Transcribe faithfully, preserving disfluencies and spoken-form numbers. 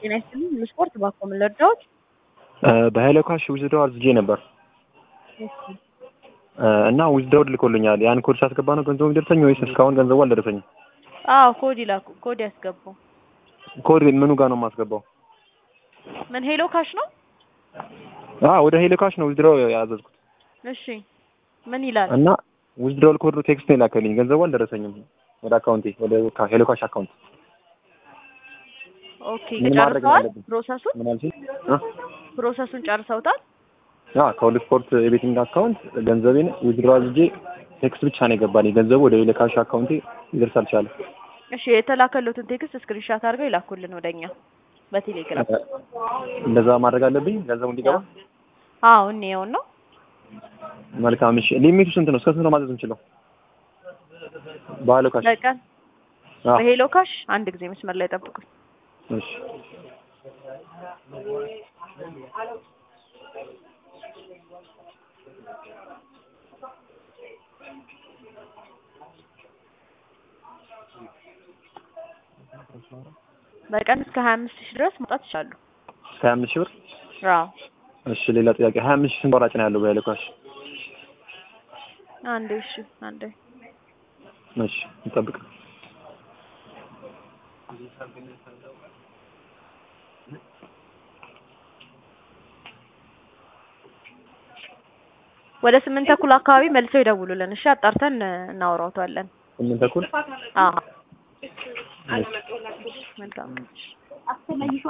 ጤና ይስጥልኝ ለስፖርት ባኮም ለርዳውት በኃይለ ካሽ ዊዝድሮው አዝጄ ነበር እና ዊዝድሮው ልኮልኛል። ያን ኮድ ሳስገባ ነው ገንዘቡ የሚደርሰኝ ወይስ እስካሁን ገንዘቡ አልደረሰኝም? አዎ ኮድ ይላኩ ኮድ ያስገቡ። ኮድ ምኑ ጋር ነው የማስገባው? ምን ሄሎ ካሽ ነው? አዎ ወደ ሄሎ ካሽ ነው ዊዝድሮው ያዘዝኩት። እሺ ምን ይላል? እና ዊዝድሮው ኮድ ቴክስት ነው የላከልኝ። ገንዘቡ አልደረሰኝም ወደ አካውንቴ ወደ ሄሎ ካሽ አካውንት። ኦኬ ጨርሰዋል ፕሮሰሱን? ምን አልሽኝ? ፕሮሰሱን ጨርሰውታል? ያ ከሁሉ ስፖርት የቤቲንግ አካውንት ገንዘቤን ዊዝድሮው አዝጄ ቴክስት ብቻ ነው የገባልኝ። ገንዘቡ ወደ ሄሎ ካሽ አካውንቴ ይደርሳል ቻለ። እሺ የተላከሉትን ቴክስት ስክሪንሻት አድርገው ይላኩልን ወደኛ በቴሌግራም። እንደዛ ማድረግ አለብኝ ገንዘቡ እንዲገባ? አዎ እኔው ነው። መልካም እሺ። ሊሚቱ ስንት ነው? እስከ ስንት ነው ማዘዝ የምችለው? በሄሎ ካሽ በቀን በሄሎ ካሽ አንድ ጊዜ መስመር ላይ ጠብቁኝ። እሺ በቀን እስከ ሀያ አምስት ሺህ ድረስ መውጣት ይችላሉ። እስከ ሀያ አምስት ሺህ ብር? አዎ። እሺ ሌላ ጥያቄ ሀያ አምስት ሺህ ስንት ወራጭ ነው ያለው በሄሎ ካሽ? አንዴ እሺ አንዴ እሺ እንጠብቅ። ወደ ስምንት ተኩል አካባቢ መልሰው ይደውሉልን። እሺ አጣርተን እናወራውታለን። ስምንት ተኩል? አዎ። መልካም